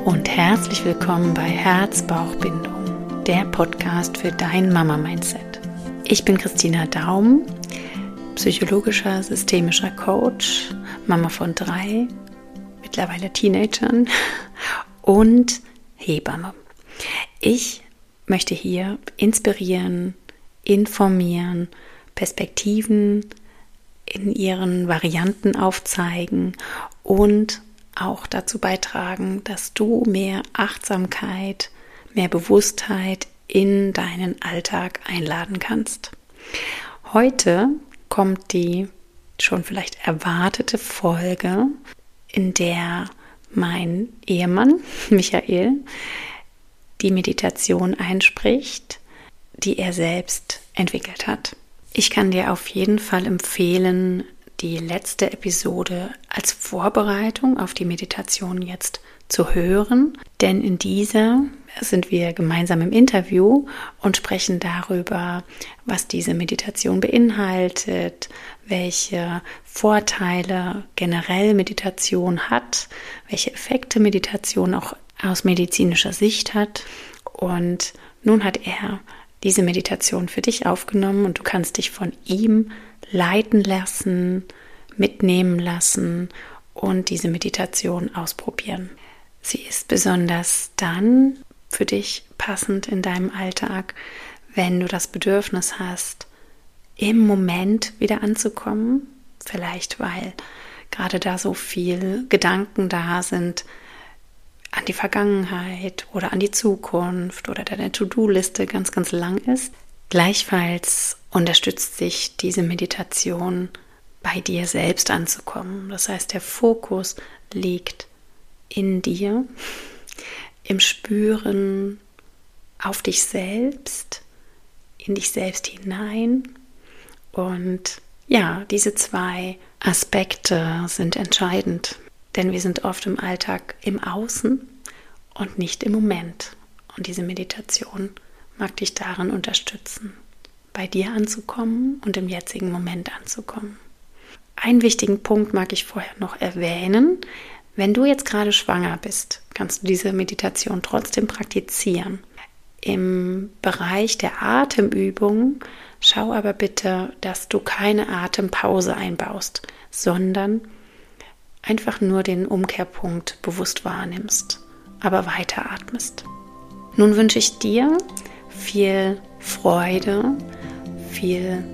und herzlich willkommen bei Herz-Bauch-Bindung, der Podcast für dein Mama-Mindset. Ich bin Christina Daum, psychologischer, systemischer Coach, Mama von 3, mittlerweile Teenagern und Hebamme. Ich möchte hier inspirieren, informieren, Perspektiven in ihren Varianten aufzeigen und auch dazu beitragen, dass du mehr Achtsamkeit, mehr Bewusstheit in deinen Alltag einladen kannst. Heute kommt die schon vielleicht erwartete Folge, in der mein Ehemann Michael die Meditation einspricht, die er selbst entwickelt hat. Ich kann dir auf jeden Fall empfehlen, die letzte Episode als Vorbereitung auf die Meditation jetzt zu hören, denn in dieser sind wir gemeinsam im Interview und sprechen darüber, was diese Meditation beinhaltet, welche Vorteile generell Meditation hat, welche Effekte Meditation auch aus medizinischer Sicht hat. Und nun hat er diese Meditation für dich aufgenommen und du kannst dich von ihm leiten lassen, mitnehmen lassen und diese Meditation ausprobieren. Sie ist besonders dann für dich passend in deinem Alltag, wenn du das Bedürfnis hast, im Moment wieder anzukommen. Vielleicht, weil gerade da so viel Gedanken da sind an die Vergangenheit oder an die Zukunft oder deine To-Do-Liste ganz, ganz lang ist. Gleichfalls unterstützt sich diese Meditation, bei dir selbst anzukommen. Das heißt, der Fokus liegt in dir, im Spüren auf dich selbst, in dich selbst hinein. Und ja, diese zwei Aspekte sind entscheidend, denn wir sind oft im Alltag im Außen und nicht im Moment. Und diese Meditation mag dich darin unterstützen, bei dir anzukommen und im jetzigen Moment anzukommen. Einen wichtigen Punkt mag ich vorher noch erwähnen. Wenn du jetzt gerade schwanger bist, kannst du diese Meditation trotzdem praktizieren. Im Bereich der Atemübungen schau aber bitte, dass du keine Atempause einbaust, sondern einfach nur den Umkehrpunkt bewusst wahrnimmst, aber weiteratmest. Nun wünsche ich dir viel Freude, viel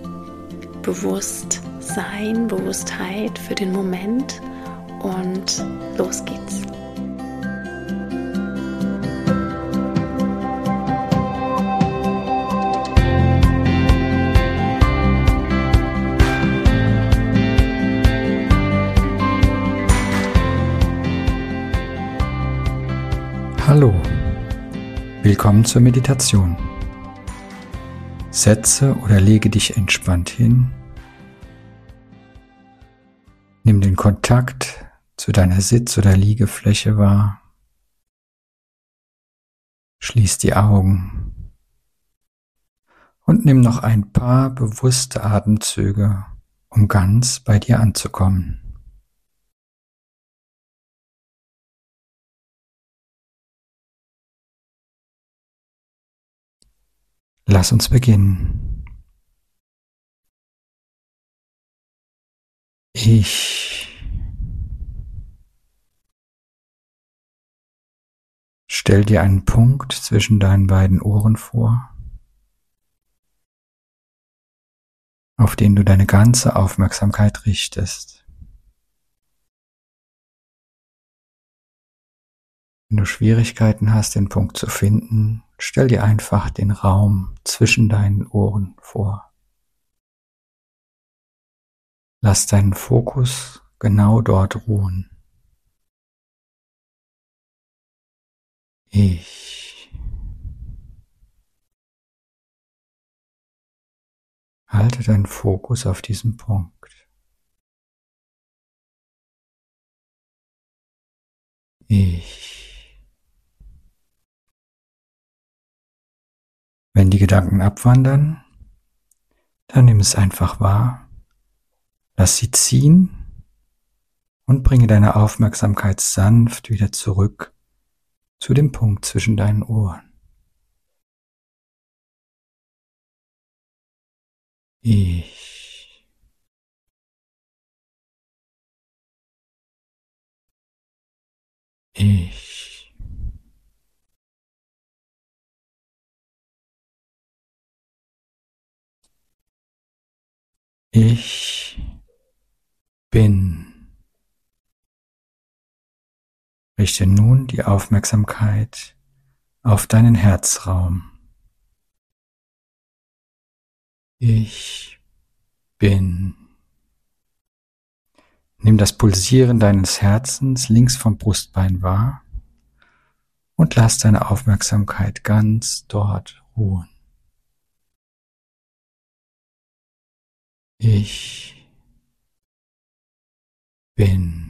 Bewusstsein, Bewusstheit für den Moment und los geht's. Hallo, willkommen zur Meditation. Setze oder lege dich entspannt hin. Nimm den Kontakt zu deiner Sitz- oder Liegefläche wahr. Schließ die Augen und nimm noch ein paar bewusste Atemzüge, um ganz bei dir anzukommen. Lass uns beginnen. Stell dir einen Punkt zwischen deinen beiden Ohren vor, auf den du deine ganze Aufmerksamkeit richtest. Wenn du Schwierigkeiten hast, den Punkt zu finden, stell dir einfach den Raum zwischen deinen Ohren vor. Lass deinen Fokus genau dort ruhen. Halte deinen Fokus auf diesem Punkt. Wenn die Gedanken abwandern, dann nimm es einfach wahr, lass sie ziehen und bringe deine Aufmerksamkeit sanft wieder zurück zu dem Punkt zwischen deinen Ohren. Ich. Ich. Ich bin. Richte nun die Aufmerksamkeit auf deinen Herzraum. Ich bin. Nimm das Pulsieren deines Herzens links vom Brustbein wahr und lass deine Aufmerksamkeit ganz dort ruhen. Ich bin.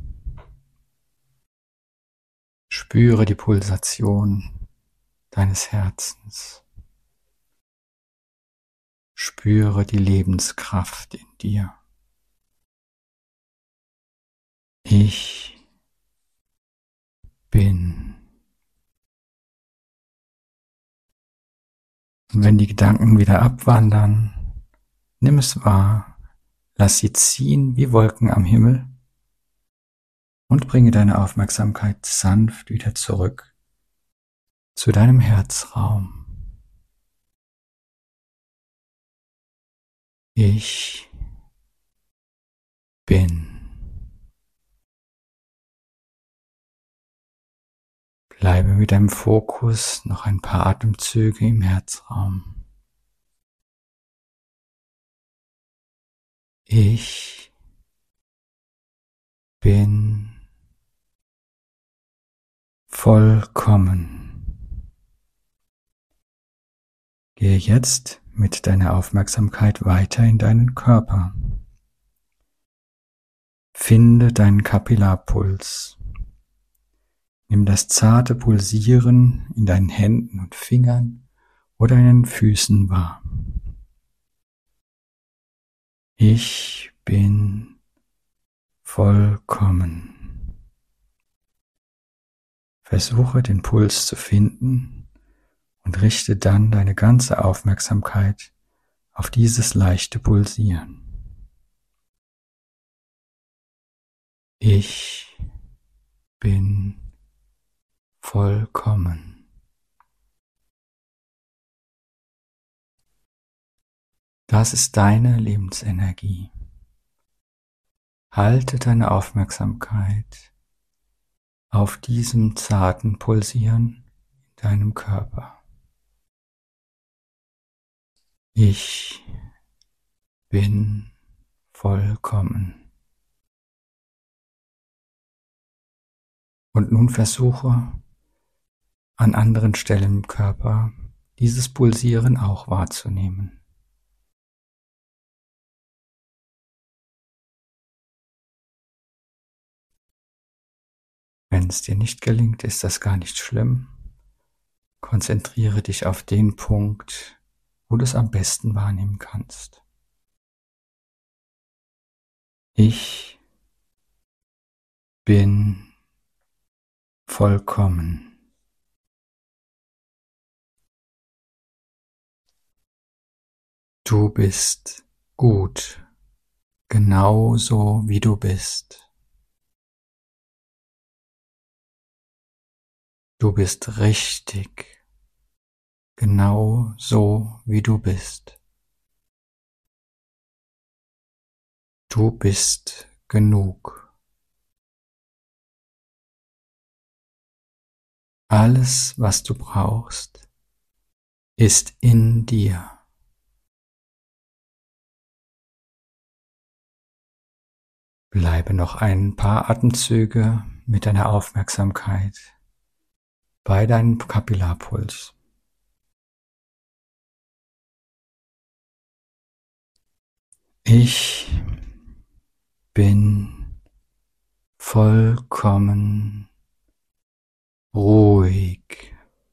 Spüre die Pulsation deines Herzens. Spüre die Lebenskraft in dir. Ich bin. Und wenn die Gedanken wieder abwandern, nimm es wahr, lass sie ziehen wie Wolken am Himmel und bringe deine Aufmerksamkeit sanft wieder zurück zu deinem Herzraum. Ich bin. Bleibe mit deinem Fokus noch ein paar Atemzüge im Herzraum. Ich bin vollkommen. Gehe jetzt mit deiner Aufmerksamkeit weiter in deinen Körper. Finde deinen Kapillarpuls. Nimm das zarte Pulsieren in deinen Händen und Fingern oder in den Füßen wahr. Ich bin vollkommen. Versuche den Puls zu finden und richte dann deine ganze Aufmerksamkeit auf dieses leichte Pulsieren. Ich bin vollkommen. Das ist deine Lebensenergie. Halte deine Aufmerksamkeit auf diesem zarten Pulsieren in deinem Körper. Ich bin vollkommen. Und nun versuche an anderen Stellen im Körper dieses Pulsieren auch wahrzunehmen. Wenn es dir nicht gelingt, ist das gar nicht schlimm. Konzentriere dich auf den Punkt, wo du es am besten wahrnehmen kannst. Ich bin vollkommen. Du bist gut, genauso wie du bist. Du bist richtig, genau so wie du bist. Du bist genug. Alles, was du brauchst, ist in dir. Bleibe noch ein paar Atemzüge mit deiner Aufmerksamkeit bei deinem Kapillarpuls. Ich bin vollkommen ruhig.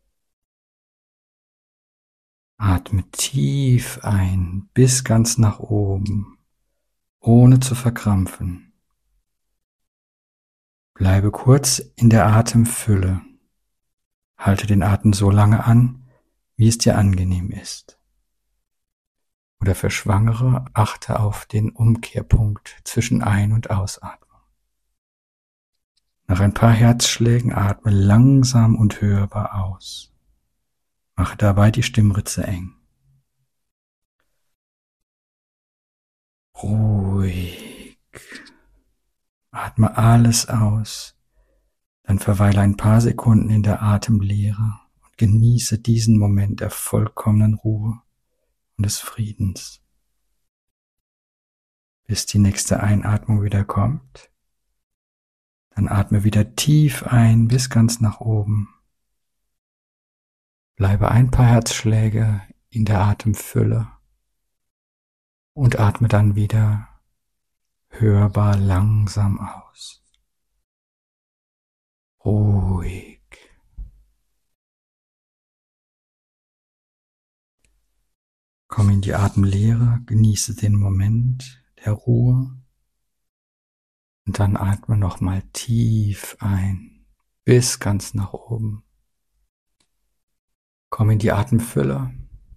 Atme tief ein bis ganz nach oben, ohne zu verkrampfen. Bleibe kurz in der Atemfülle Halte den Atem so lange an, wie es dir angenehm ist. Oder für Schwangere achte auf den Umkehrpunkt zwischen Ein- und Ausatmung. Nach ein paar Herzschlägen atme langsam und hörbar aus. Mache dabei die Stimmritze eng. Ruhig. Atme alles aus. Dann verweile ein paar Sekunden in der Atemleere und genieße diesen Moment der vollkommenen Ruhe und des Friedens. Bis die nächste Einatmung wieder kommt, dann atme wieder tief ein bis ganz nach oben. Bleibe ein paar Herzschläge in der Atemfülle und atme dann wieder hörbar langsam aus. Ruhig. Komm in die Atemlehre, genieße den Moment der Ruhe und dann atme nochmal tief ein, bis ganz nach oben. Komm in die Atemfülle,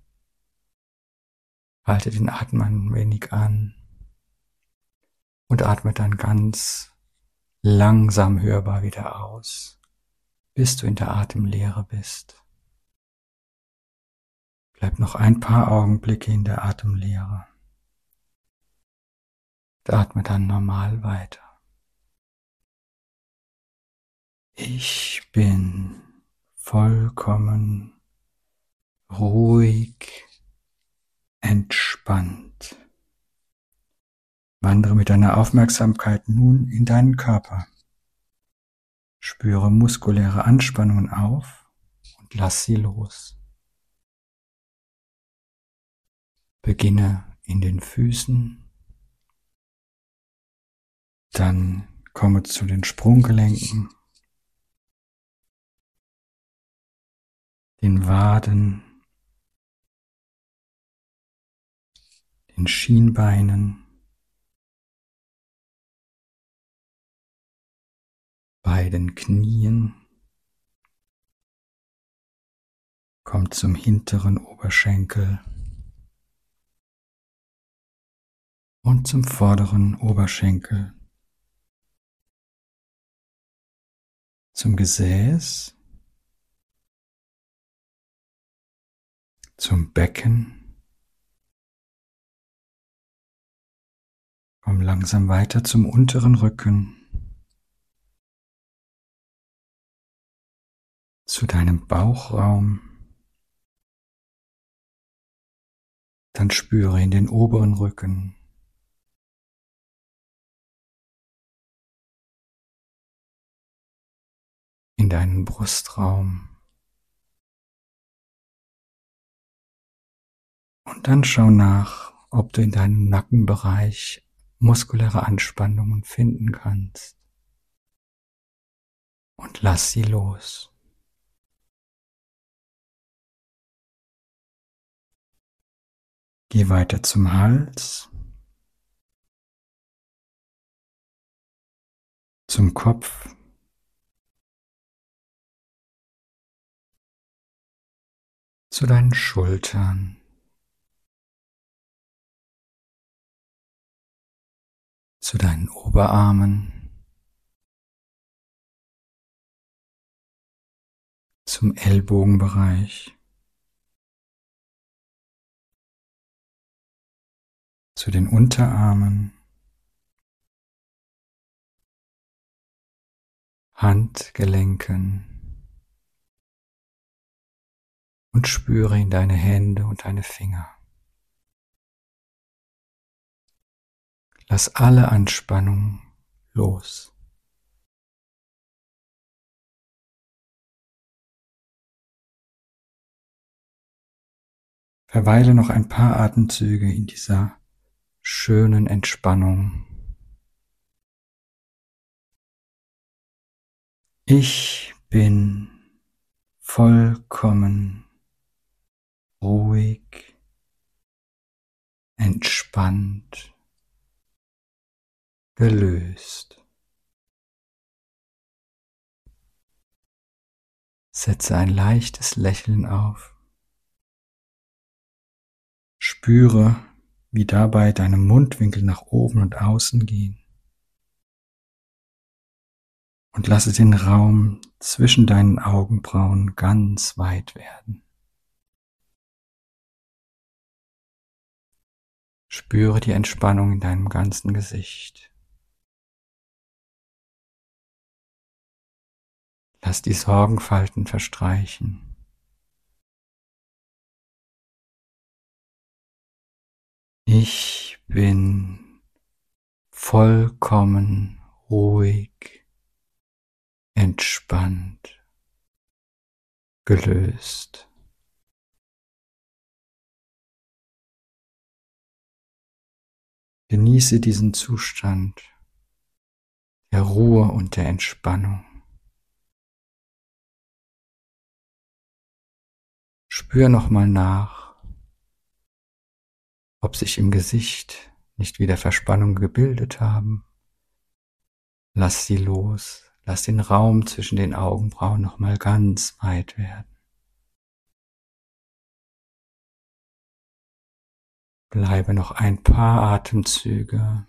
halte den Atem ein wenig an und atme dann ganz langsam hörbar wieder aus, bis du in der Atemlehre bist. Bleib noch ein paar Augenblicke in der Atemlehre. Und atme dann normal weiter. Ich bin vollkommen ruhig, entspannt. Wandere mit deiner Aufmerksamkeit nun in deinen Körper. Spüre muskuläre Anspannungen auf und lass sie los. Beginne in den Füßen, dann komme zu den Sprunggelenken, den Waden, den Schienbeinen, beiden Knien, komm zum hinteren Oberschenkel und zum vorderen Oberschenkel, zum Gesäß, zum Becken, komm langsam weiter zum unteren Rücken, zu deinem Bauchraum, dann spüre in den oberen Rücken, in deinen Brustraum und dann schau nach, ob du in deinem Nackenbereich muskuläre Anspannungen finden kannst und lass sie los. Geh weiter zum Hals, zum Kopf, zu deinen Schultern, zu deinen Oberarmen, zum Ellbogenbereich, zu den Unterarmen, Handgelenken und spüre in deine Hände und deine Finger. Lass alle Anspannung los. Verweile noch ein paar Atemzüge in dieser schönen Entspannung. Ich bin vollkommen ruhig, entspannt, gelöst. Setze ein leichtes Lächeln auf. Spüre, wie dabei deine Mundwinkel nach oben und außen gehen. Und lasse den Raum zwischen deinen Augenbrauen ganz weit werden. Spüre die Entspannung in deinem ganzen Gesicht. Lass die Sorgenfalten verstreichen. Ich bin vollkommen ruhig, entspannt, gelöst. Genieße diesen Zustand der Ruhe und der Entspannung. Spür nochmal nach, ob sich im Gesicht nicht wieder Verspannungen gebildet haben. Lass sie los, lass den Raum zwischen den Augenbrauen nochmal ganz weit werden. Bleibe noch ein paar Atemzüge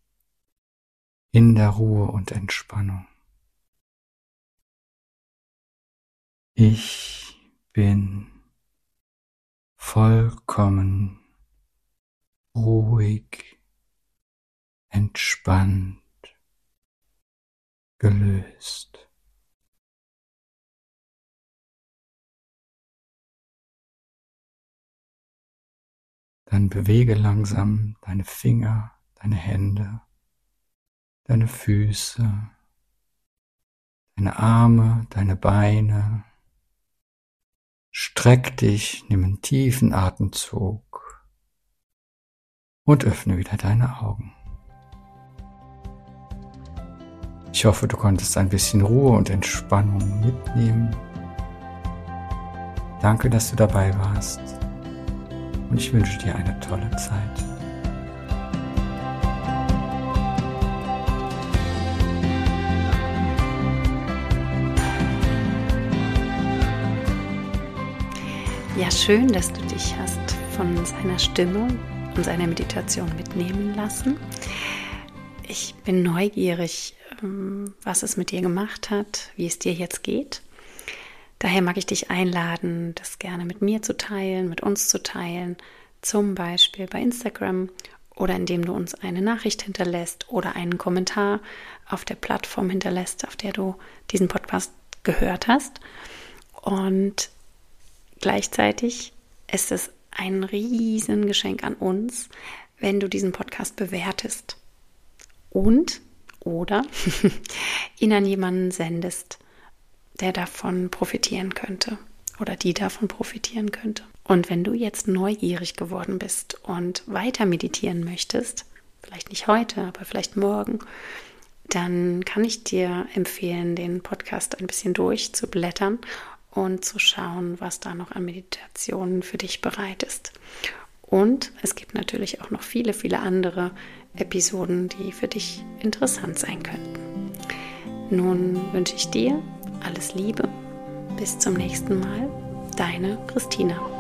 in der Ruhe und Entspannung. Ich bin vollkommen ruhig, entspannt, gelöst. Dann bewege langsam deine Finger, deine Hände, deine Füße, deine Arme, deine Beine. Streck dich, nimm einen tiefen Atemzug und öffne wieder deine Augen. Ich hoffe, du konntest ein bisschen Ruhe und Entspannung mitnehmen. Danke, dass du dabei warst und ich wünsche dir eine tolle Zeit. Ja, schön, dass du dich hast von seiner Stimme und seiner Meditation mitnehmen lassen. Ich bin neugierig, was es mit dir gemacht hat, wie es dir jetzt geht. Daher mag ich dich einladen, das gerne mit mir zu teilen, mit uns zu teilen, zum Beispiel bei Instagram oder indem du uns eine Nachricht hinterlässt oder einen Kommentar auf der Plattform hinterlässt, auf der du diesen Podcast gehört hast. Und gleichzeitig ist es ein Riesengeschenk an uns, wenn du diesen Podcast bewertest oder ihn an jemanden sendest, der davon profitieren könnte oder die davon profitieren könnte. Und wenn du jetzt neugierig geworden bist und weiter meditieren möchtest, vielleicht nicht heute, aber vielleicht morgen, dann kann ich dir empfehlen, den Podcast ein bisschen durchzublättern und zu schauen, was da noch an Meditationen für dich bereit ist. Und es gibt natürlich auch noch viele, viele andere Episoden, die für dich interessant sein könnten. Nun wünsche ich dir alles Liebe. Bis zum nächsten Mal. Deine Christina.